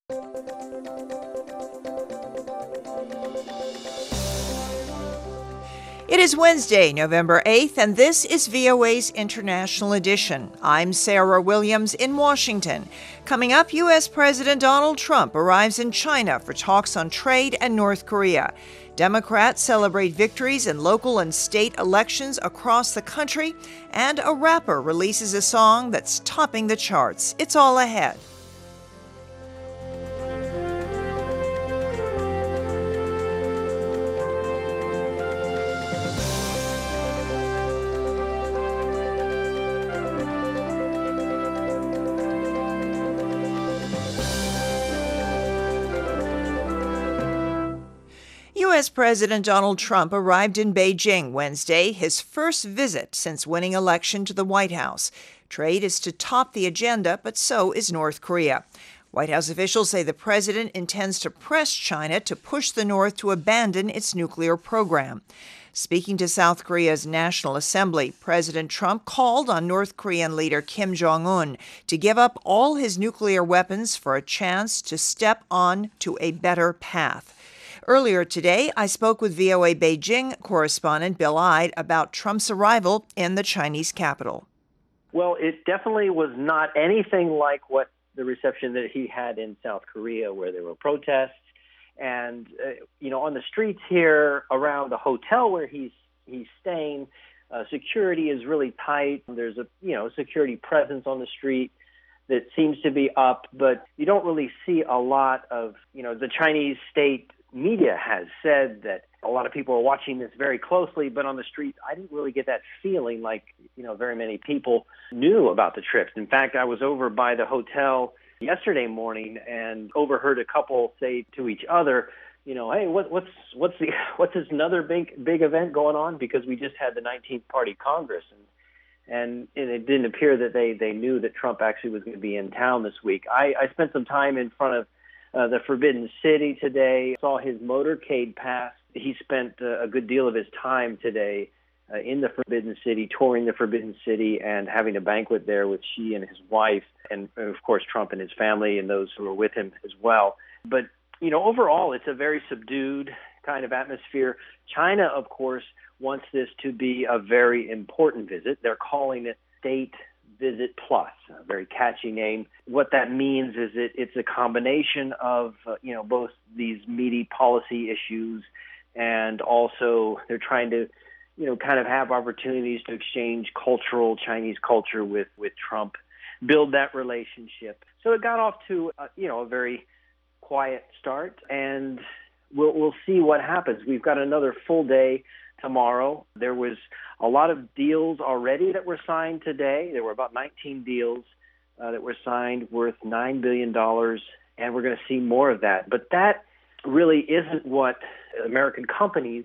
It is Wednesday, November 8th, and this is VOA's International Edition. I'm Sarah Williams in Washington. Coming up, U.S. President Donald Trump arrives in China for talks on trade and North Korea. Democrats celebrate victories in local and state elections across the country, and a rapper releases a song that's topping the charts. It's all ahead. U.S. President Donald Trump arrived in Beijing Wednesday, his first visit since winning election to the White House. Trade is to top the agenda, but so is North Korea. White House officials say the president intends to press China to push the North to abandon its nuclear program. Speaking to South Korea's National Assembly, President Trump called on North Korean leader Kim Jong-un to give up all his nuclear weapons for a chance to step on to a better path. Earlier today, I spoke with VOA Beijing correspondent Bill Ide about Trump's arrival in the Chinese capital. Well, it definitely was not anything like what the reception that he had in South Korea, where there were protests. And, on the streets here around the hotel where he's staying, security is really tight. There's a, security presence on the street that seems to be up, but you don't really see a lot of, the Chinese state media has said that a lot of people are watching this very closely, but on the streets, I didn't really get that feeling like, very many people knew about the trips. In fact, I was over by the hotel yesterday morning and overheard a couple say to each other, hey, what's this another big event going on? Because we just had the 19th Party Congress, and it didn't appear that they knew that Trump actually was going to be in town this week. I spent some time in front of the Forbidden City today, saw his motorcade pass. He spent a good deal of his time today in the Forbidden City, touring the Forbidden City and having a banquet there with Xi and his wife, and of course Trump and his family and those who were with him as well. But, overall, it's a very subdued kind of atmosphere. China, of course, wants this to be a very important visit. They're calling it State Visit Plus, a very catchy name. What that means is it's a combination of, both these meaty policy issues, and also they're trying to, kind of have opportunities to exchange Chinese culture with Trump, build that relationship. So it got off to, a very quiet start, and we'll see what happens. We've got another full day tomorrow. There was a lot of deals already that were signed today. There were about 19 deals that were signed worth $9 billion, and we're going to see more of that. But that really isn't what American companies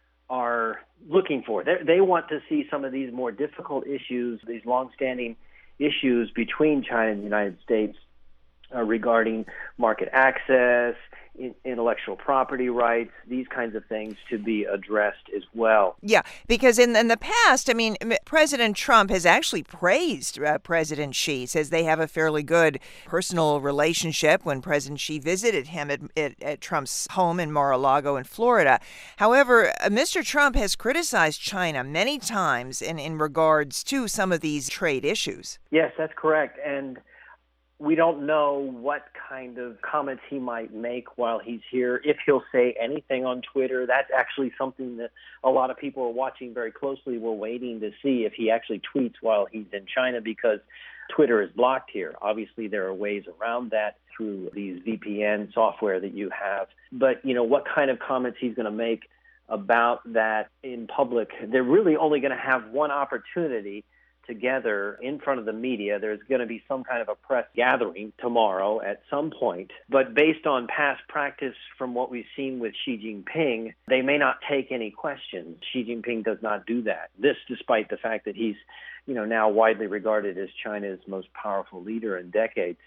are looking for. They want to see some of these more difficult issues, these longstanding issues between China and the United States regarding market access, intellectual property rights, these kinds of things to be addressed as well. Yeah, because in the past, President Trump has actually praised President Xi, says they have a fairly good personal relationship when President Xi visited him at Trump's home in Mar-a-Lago in Florida. However, Mr. Trump has criticized China many times in regards to some of these trade issues. Yes, that's correct. And we don't know what kind of comments he might make while he's here, if he'll say anything on Twitter. That's actually something that a lot of people are watching very closely. We're waiting to see if he actually tweets while he's in China, because Twitter is blocked here. Obviously, there are ways around that through these VPN software that you have. But, what kind of comments he's going to make about that in public, they're really only going to have one opportunity together in front of the media. There's going to be some kind of a press gathering tomorrow at some point. But based on past practice from what we've seen with Xi Jinping, they may not take any questions. Xi Jinping does not do that. This despite the fact that he's, now widely regarded as China's most powerful leader in decades.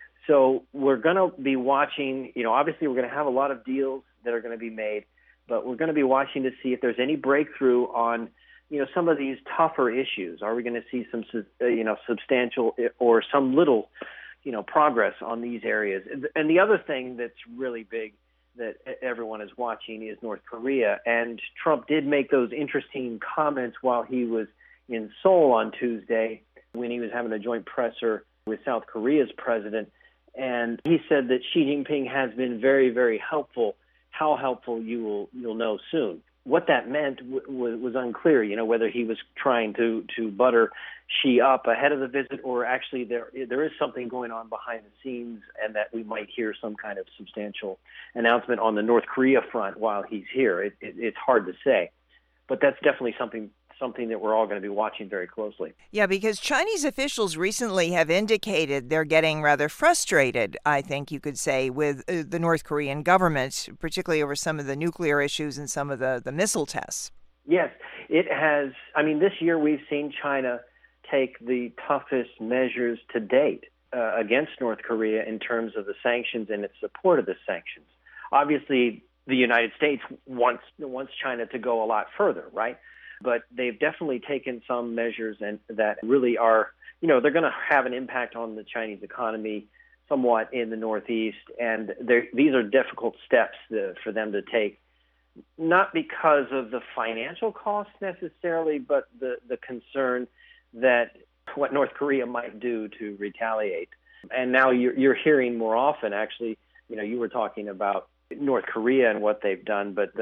So we're going to be watching, obviously we're going to have a lot of deals that are going to be made, but we're going to be watching to see if there's any breakthrough on some of these tougher issues. Are we going to see some, substantial or some little, progress on these areas. And the other thing that's really big that everyone is watching is North Korea. And Trump did make those interesting comments while he was in Seoul on Tuesday when he was having a joint presser with South Korea's president. And he said that Xi Jinping has been very, very helpful. How helpful you'll know soon. What that meant was unclear, whether he was trying to butter Xi up ahead of the visit, or actually there is something going on behind the scenes, and that we might hear some kind of substantial announcement on the North Korea front while he's here. It's hard to say, but that's definitely something that we're all going to be watching very closely. Yeah, because Chinese officials recently have indicated they're getting rather frustrated, I think you could say, with the North Korean government, particularly over some of the nuclear issues and some of the missile tests. Yes, it has. I mean, this year we've seen China take the toughest measures to date against North Korea in terms of the sanctions and its support of the sanctions. Obviously, the United States wants China to go a lot further, right? But they've definitely taken some measures and that really are, they're going to have an impact on the Chinese economy somewhat in the Northeast. And these are difficult steps for them to take, not because of the financial costs necessarily, but the concern that what North Korea might do to retaliate. And now you're hearing more often, actually, you were talking about North Korea and what they've done, but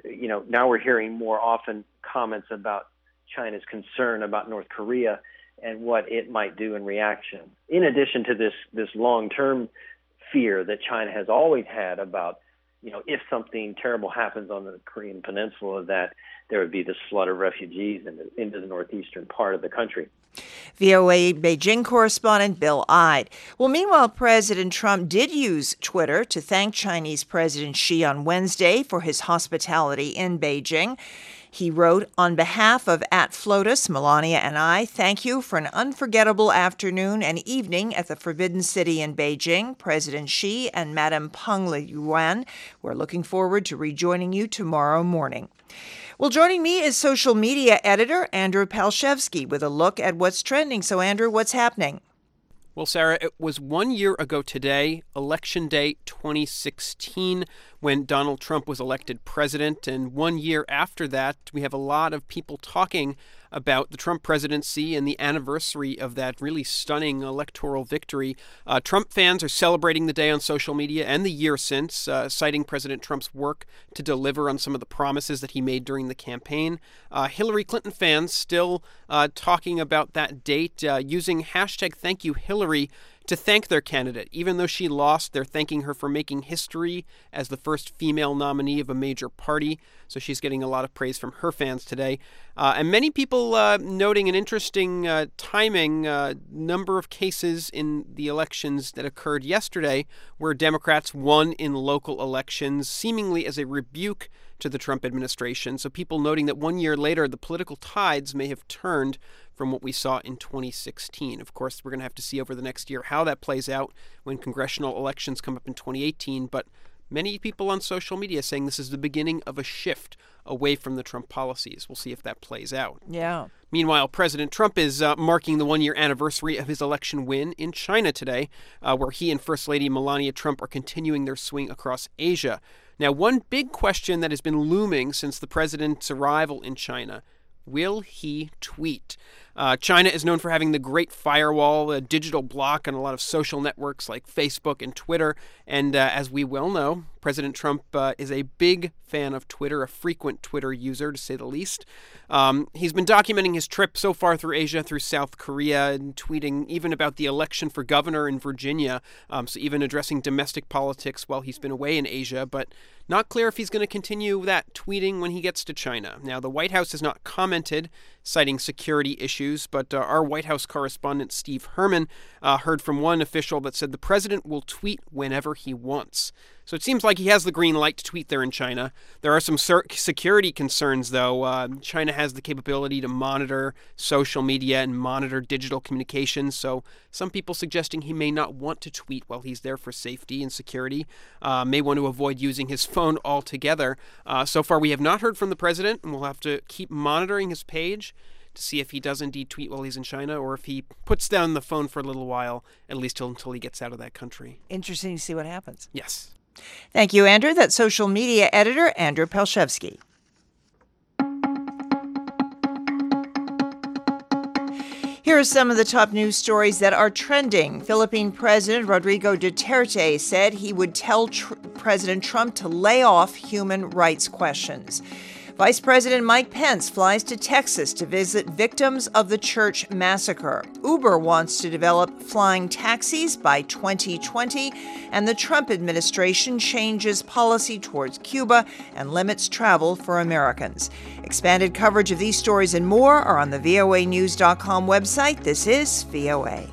now we're hearing more often comments about China's concern about North Korea and what it might do in reaction. In addition to this long-term fear that China has always had about, if something terrible happens on the Korean Peninsula, that there would be this flood of refugees into the northeastern part of the country. VOA Beijing correspondent Bill Ide. Well, meanwhile, President Trump did use Twitter to thank Chinese President Xi on Wednesday for his hospitality in Beijing. He wrote, "On behalf of @FLOTUS, Melania and I, thank you for an unforgettable afternoon and evening at the Forbidden City in Beijing. President Xi and Madame Peng Liyuan, we're looking forward to rejoining you tomorrow morning." Well, joining me is social media editor Andrew Palshevsky with a look at what's trending. So, Andrew, what's happening? Well, Sarah, it was 1 year ago today, Election Day 2016, when Donald Trump was elected president. And 1 year after that, we have a lot of people talking about the Trump presidency and the anniversary of that really stunning electoral victory. Trump fans are celebrating the day on social media and the year since, citing President Trump's work to deliver on some of the promises that he made during the campaign. Hillary Clinton fans still talking about that date, using hashtag #ThankYouHillary to thank their candidate. Even though she lost, they're thanking her for making history as the first female nominee of a major party. So she's getting a lot of praise from her fans today. And many people noting an interesting timing number of cases in the elections that occurred yesterday where Democrats won in local elections, seemingly as a rebuke to the Trump administration. So people noting that 1 year later, the political tides may have turned from what we saw in 2016. Of course, we're going to have to see over the next year how that plays out when congressional elections come up in 2018. But many people on social media saying this is the beginning of a shift away from the Trump policies. We'll see if that plays out. Yeah. Meanwhile, President Trump is marking the 1 year anniversary of his election win in China today, where he and First Lady Melania Trump are continuing their swing across Asia. Now, one big question that has been looming since the president's arrival in China: will he tweet? China is known for having the Great Firewall, a digital block on a lot of social networks like Facebook and Twitter. And as we well know, President Trump is a big fan of Twitter, a frequent Twitter user, to say the least. He's been documenting his trip so far through Asia, through South Korea, and tweeting even about the election for governor in Virginia, so even addressing domestic politics while he's been away in Asia. But not clear if he's going to continue that tweeting when he gets to China. Now, the White House has not commented, citing security issues, but our White House correspondent Steve Herman heard from one official that said the president will tweet whenever he wants. So it seems like he has the green light to tweet there in China. There are some security concerns, though. China has the capability to monitor social media and monitor digital communications, so some people suggesting he may not want to tweet while he's there for safety and security, may want to avoid using his phone altogether. So far, we have not heard from the president, and we'll have to keep monitoring his page to see if he does indeed tweet while he's in China or if he puts down the phone for a little while, at least until he gets out of that country. Interesting to see what happens. Yes. Thank you, Andrew. That's social media editor Andrew Pelshevsky. Here are some of the top news stories that are trending. Philippine President Rodrigo Duterte said he would tell President Trump to lay off human rights questions. Vice President Mike Pence flies to Texas to visit victims of the church massacre. Uber wants to develop flying taxis by 2020, and the Trump administration changes policy towards Cuba and limits travel for Americans. Expanded coverage of these stories and more are on the voanews.com website. This is VOA.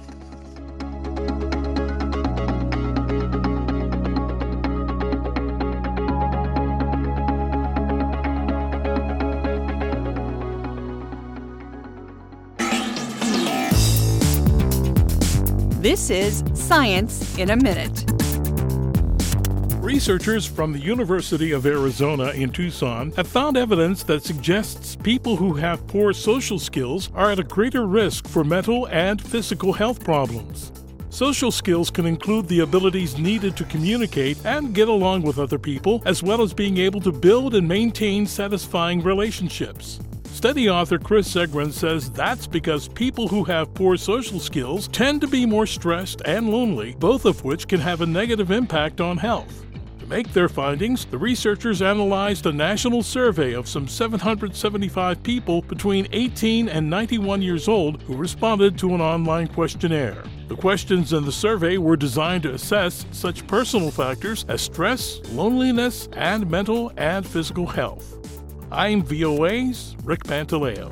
This is Science in a Minute. Researchers from the University of Arizona in Tucson have found evidence that suggests people who have poor social skills are at a greater risk for mental and physical health problems. Social skills can include the abilities needed to communicate and get along with other people, as well as being able to build and maintain satisfying relationships. Study author Chris Segrin says that's because people who have poor social skills tend to be more stressed and lonely, both of which can have a negative impact on health. To make their findings, the researchers analyzed a national survey of some 775 people between 18 and 91 years old who responded to an online questionnaire. The questions in the survey were designed to assess such personal factors as stress, loneliness, and mental and physical health. I'm VOA's Rick Pantaleo.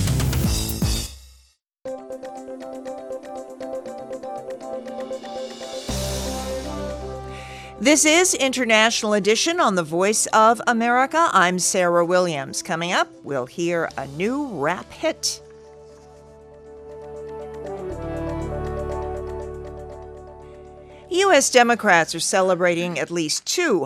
This is International Edition on the Voice of America. I'm Sarah Williams. Coming up, we'll hear a new rap hit. U.S. Democrats are celebrating at least two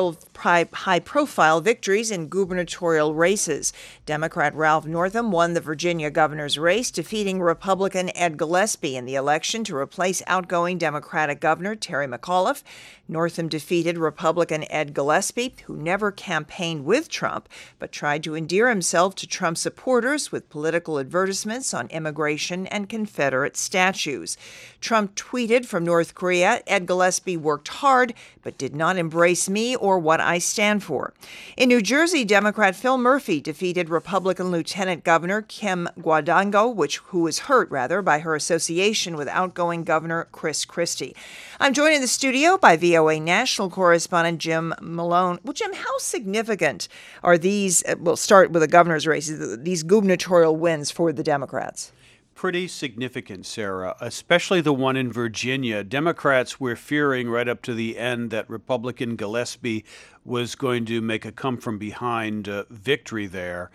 high-profile victories in gubernatorial races. Democrat Ralph Northam won the Virginia governor's race, defeating Republican Ed Gillespie in the election to replace outgoing Democratic Governor Terry McAuliffe. Northam defeated Republican Ed Gillespie, who never campaigned with Trump, but tried to endear himself to Trump supporters with political advertisements on immigration and Confederate statues. Trump tweeted from North Korea, "Ed Gillespie worked hard, but did not embrace me or what I stand for." In New Jersey, Democrat Phil Murphy defeated Republican Lieutenant Governor Kim Guadagno, who was hurt by her association with outgoing Governor Chris Christie. I'm joined in the studio by VOA national correspondent Jim Malone. Well, Jim, how significant are these, we'll start with the governor's races, these gubernatorial wins for the Democrats? Pretty significant, Sarah, especially the one in Virginia. Democrats were fearing right up to the end that Republican Gillespie was going to make a come-from-behind victory there.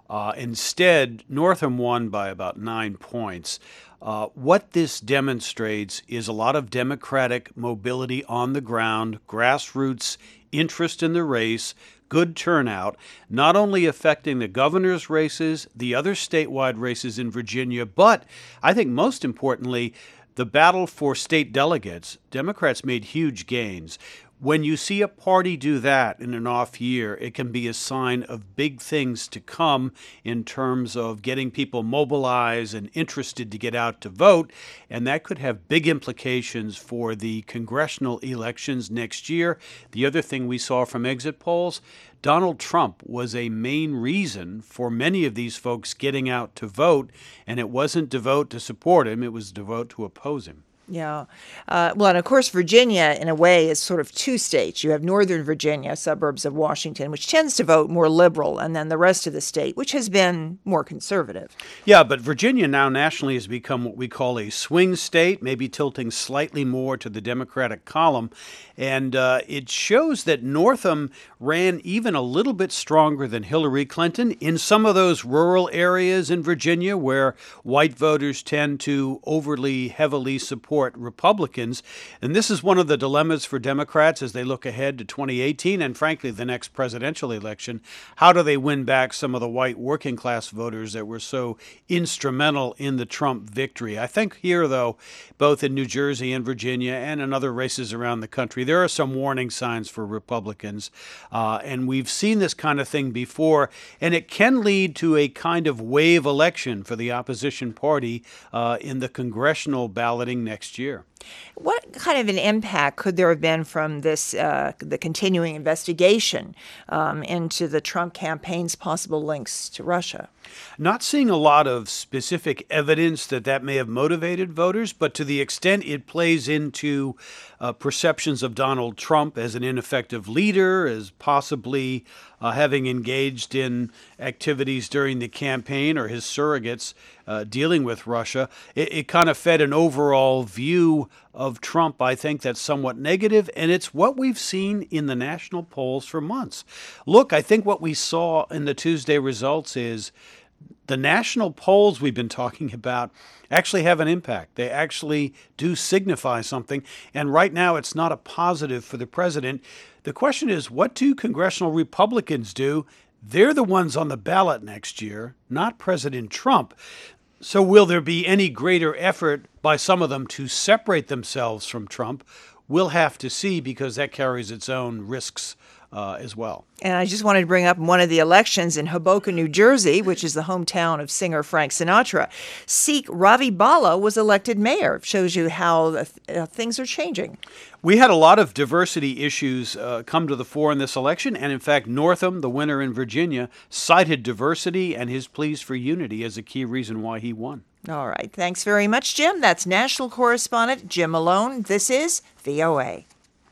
Instead, Northam won by about 9 points. What this demonstrates is a lot of Democratic mobility on the ground, grassroots interest in the race, good turnout, not only affecting the governor's races, the other statewide races in Virginia, but I think most importantly, the battle for state delegates. Democrats made huge gains. When you see a party do that in an off year, it can be a sign of big things to come in terms of getting people mobilized and interested to get out to vote, and that could have big implications for the congressional elections next year. The other thing we saw from exit polls, Donald Trump was a main reason for many of these folks getting out to vote, and it wasn't to vote to support him, it was to vote to oppose him. Yeah. Well, and of course, Virginia, in a way, is sort of two states. You have Northern Virginia, suburbs of Washington, which tends to vote more liberal, and then the rest of the state, which has been more conservative. Yeah, but Virginia now nationally has become what we call a swing state, maybe tilting slightly more to the Democratic column. And it shows that Northam ran even a little bit stronger than Hillary Clinton in some of those rural areas in Virginia where white voters tend to overly heavily support support Republicans. And this is one of the dilemmas for Democrats as they look ahead to 2018 and, frankly, the next presidential election. How do they win back some of the white working class voters that were so instrumental in the Trump victory? I think here, though, both in New Jersey and Virginia and in other races around the country, there are some warning signs for Republicans. And we've seen this kind of thing before, and it can lead to a kind of wave election for the opposition party in the congressional balloting next year. What kind of an impact could there have been from this, the continuing investigation into the Trump campaign's possible links to Russia? Not seeing a lot of specific evidence that may have motivated voters, but to the extent it plays into perceptions of Donald Trump as an ineffective leader, as possibly having engaged in activities during the campaign or his surrogates dealing with Russia, it kind of fed an overall view of Trump, I think, that's somewhat negative, and it's what we've seen in the national polls for months. Look, I think what we saw in the Tuesday results is the national polls we've been talking about actually have an impact. They actually do signify something, and right now it's not a positive for the president. The question is, what do congressional Republicans do? They're the ones on the ballot next year, not President Trump. So will there be any greater effort by some of them to separate themselves from Trump? We'll have to see, because that carries its own risks as well. And I just wanted to bring up one of the elections in Hoboken, New Jersey, which is the hometown of singer Frank Sinatra. Sikh Ravi Bala was elected mayor. Shows you how things are changing. We had a lot of diversity issues come to the fore in this election, and in fact, Northam, the winner in Virginia, cited diversity and his pleas for unity as a key reason why he won. All right. Thanks very much, Jim. That's national correspondent Jim Malone. This is VOA.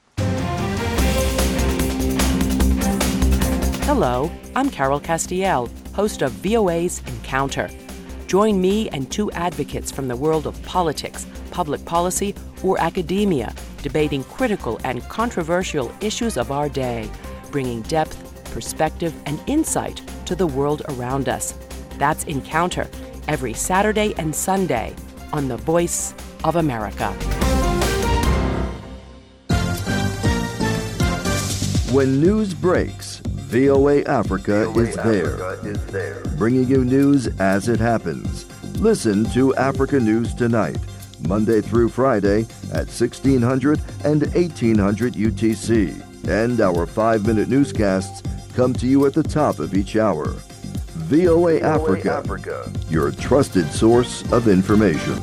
Hello, I'm Carol Castiel, host of VOA's Encounter. Join me and two advocates from the world of politics, public policy, or academia, debating critical and controversial issues of our day, bringing depth, perspective, and insight to the world around us. That's Encounter, every Saturday and Sunday on The Voice of America. When news breaks, VOA Africa is there, bringing you news as it happens. Listen to Africa News Tonight, Monday through Friday at 1600 and 1800 UTC. And our 5-minute newscasts come to you at the top of each hour. VOA Africa, your trusted source of information.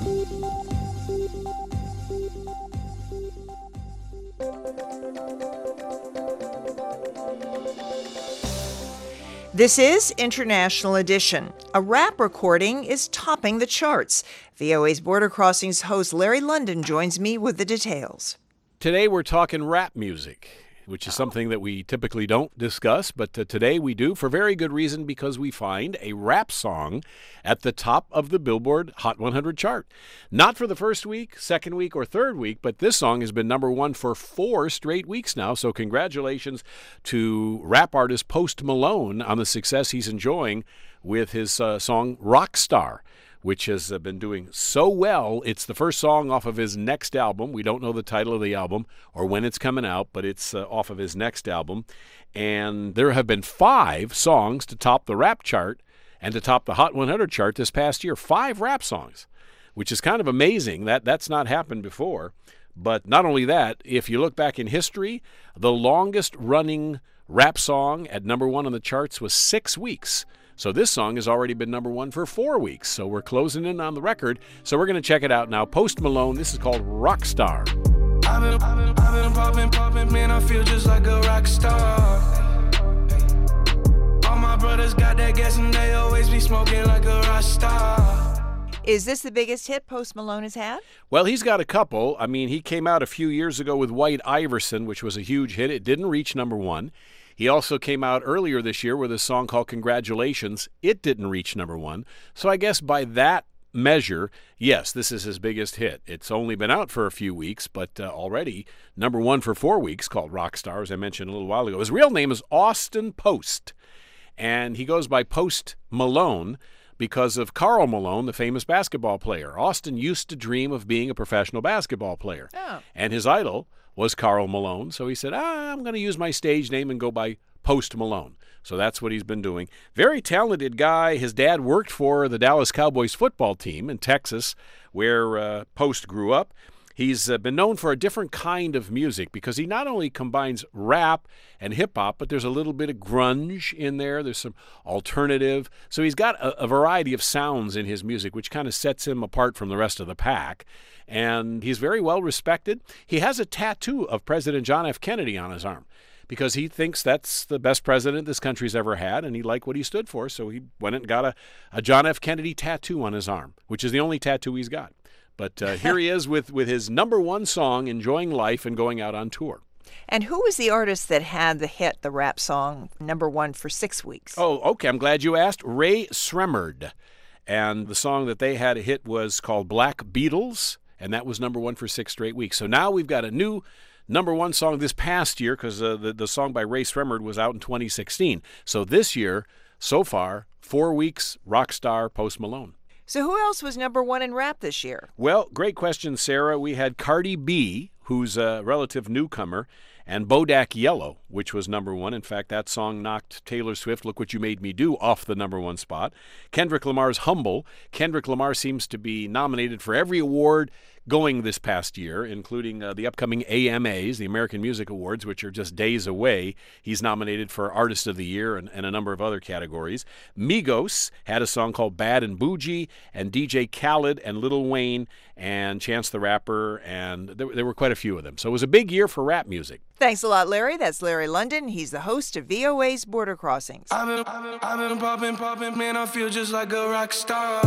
This is International Edition. A rap recording is topping the charts. VOA's Border Crossings host Larry London joins me with the details. Today we're talking rap music, which is something that we typically don't discuss, but today we do for very good reason, because we find a rap song at the top of the Billboard Hot 100 chart. Not for the first week, second week, or third week, but this song has been number one for 4 straight weeks now, so congratulations to rap artist Post Malone on the success he's enjoying with his song Rockstar, which has been doing so well. It's the first song off of his next album. We don't know the title of the album or when it's coming out, but it's off of his next album. And there have been 5 songs to top the rap chart and to top the Hot 100 chart this past year. 5 rap songs, which is kind of amazing. That's not happened before. But not only that, if you look back in history, the longest running rap song at number 1 on the charts was 6 weeks. So this song has already been number 1 for 4 weeks. So we're closing in on the record. So we're going to check it out now. Post Malone, this is called Rockstar. I've been popping, man, I feel just like a rock star. All my brothers got that gas and they always be smoking like a rock star. Is this the biggest hit Post Malone has had? Well, he's got a couple. I mean, he came out a few years ago with White Iverson, which was a huge hit. It didn't reach number 1. He also came out earlier this year with a song called Congratulations. It didn't reach number 1. So I guess by that measure, yes, this is his biggest hit. It's only been out for a few weeks, but already number 1 for 4 weeks, called Rockstar, as I mentioned a little while ago. His real name is Austin Post, and he goes by Post Malone, because of Karl Malone, the famous basketball player. Austin used to dream of being a professional basketball player. Oh. And his idol was Karl Malone. So he said, I'm going to use my stage name and go by Post Malone. So that's what he's been doing. Very talented guy. His dad worked for the Dallas Cowboys football team in Texas, where Post grew up. He's been known for a different kind of music because he not only combines rap and hip-hop, but there's a little bit of grunge in there. There's some alternative. So he's got a variety of sounds in his music, which kind of sets him apart from the rest of the pack. And he's very well respected. He has a tattoo of President John F. Kennedy on his arm because he thinks that's the best president this country's ever had, and he liked what he stood for. So he went and got a John F. Kennedy tattoo on his arm, which is the only tattoo he's got. But here he is with his number one song, enjoying life and going out on tour. And who was the artist that had the hit, the rap song, number one for 6 weeks? Oh, okay. I'm glad you asked. Ray Sremmurd. And the song that they had a hit was called Black Beatles, and that was number one for 6 straight weeks. So now we've got a new number one song this past year because the song by Ray Sremmurd was out in 2016. So this year, so far, 4 weeks, rock star Post Malone. So who else was number one in rap this year? Well, great question, Sarah. We had Cardi B, who's a relative newcomer, and Bodak Yellow, which was number one. In fact, that song knocked Taylor Swift, Look What You Made Me Do, off the number one spot. Kendrick Lamar's Humble. Kendrick Lamar seems to be nominated for every award going this past year, including the upcoming AMAs, the American Music Awards, which are just days away. He's nominated for Artist of the Year and a number of other categories. Migos had a song called Bad and Bougie, and DJ Khaled and Lil Wayne and Chance the Rapper, and there were quite a few of them. So it was a big year for rap music. Thanks a lot, Larry. That's Larry London. He's the host of VOA's Border Crossings. I've been popping, man, I feel just like a rock star.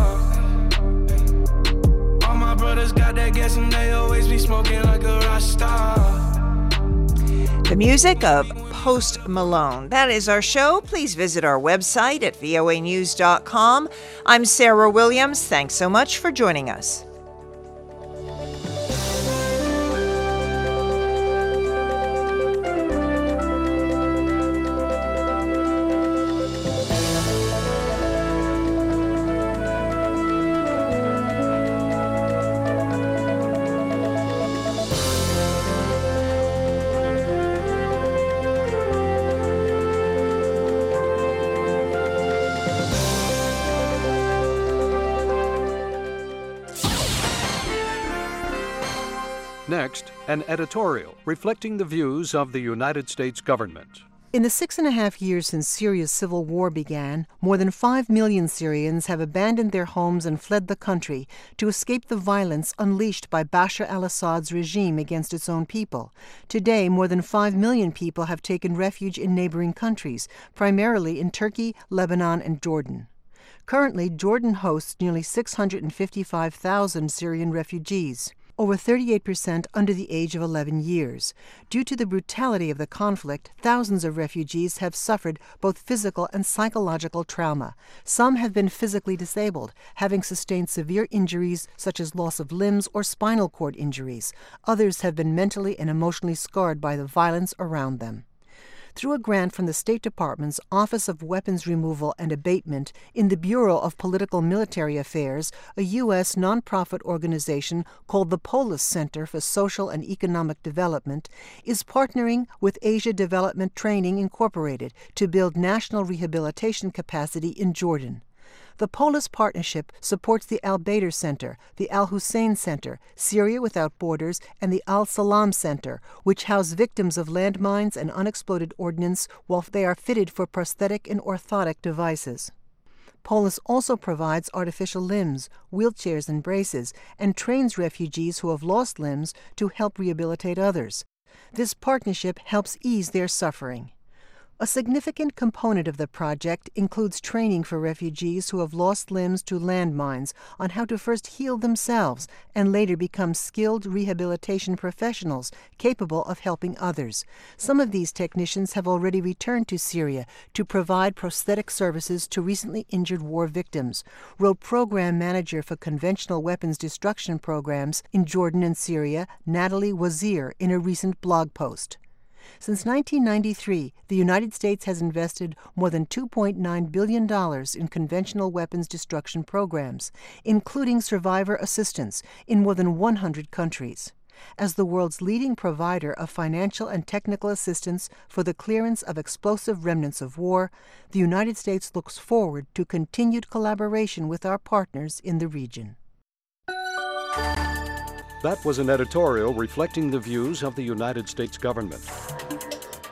All my brothers got that gas and they always be smoking like a rock star. The music of Post Malone. That is our show. Please visit our website at voanews.com. I'm Sarah Williams. Thanks so much for joining us. Next, an editorial reflecting the views of the United States government. In the 6.5 years since Syria's civil war began, more than 5 million Syrians have abandoned their homes and fled the country to escape the violence unleashed by Bashar al-Assad's regime against its own people. Today, more than 5 million people have taken refuge in neighboring countries, primarily in Turkey, Lebanon, and Jordan. Currently, Jordan hosts nearly 655,000 Syrian refugees, over 38% under the age of 11 years. Due to the brutality of the conflict, thousands of refugees have suffered both physical and psychological trauma. Some have been physically disabled, having sustained severe injuries such as loss of limbs or spinal cord injuries. Others have been mentally and emotionally scarred by the violence around them. Through a grant from the State Department's Office of Weapons Removal and Abatement in the Bureau of Political Military Affairs, a U.S. nonprofit organization called the Polis Center for Social and Economic Development is partnering with Asia Development Training Incorporated to build national rehabilitation capacity in Jordan. The Polis Partnership supports the Al-Badr Center, the Al-Hussein Center, Syria Without Borders, and the Al-Salam Center, which house victims of landmines and unexploded ordnance while they are fitted for prosthetic and orthotic devices. Polis also provides artificial limbs, wheelchairs, and braces, and trains refugees who have lost limbs to help rehabilitate others. This partnership helps ease their suffering. A significant component of the project includes training for refugees who have lost limbs to landmines on how to first heal themselves and later become skilled rehabilitation professionals capable of helping others. Some of these technicians have already returned to Syria to provide prosthetic services to recently injured war victims, wrote Program Manager for Conventional Weapons Destruction Programs in Jordan and Syria, Natalie Wazir, in a recent blog post. Since 1993, the United States has invested more than $2.9 billion in conventional weapons destruction programs, including survivor assistance, in more than 100 countries. As the world's leading provider of financial and technical assistance for the clearance of explosive remnants of war, the United States looks forward to continued collaboration with our partners in the region. That was an editorial reflecting the views of the United States government.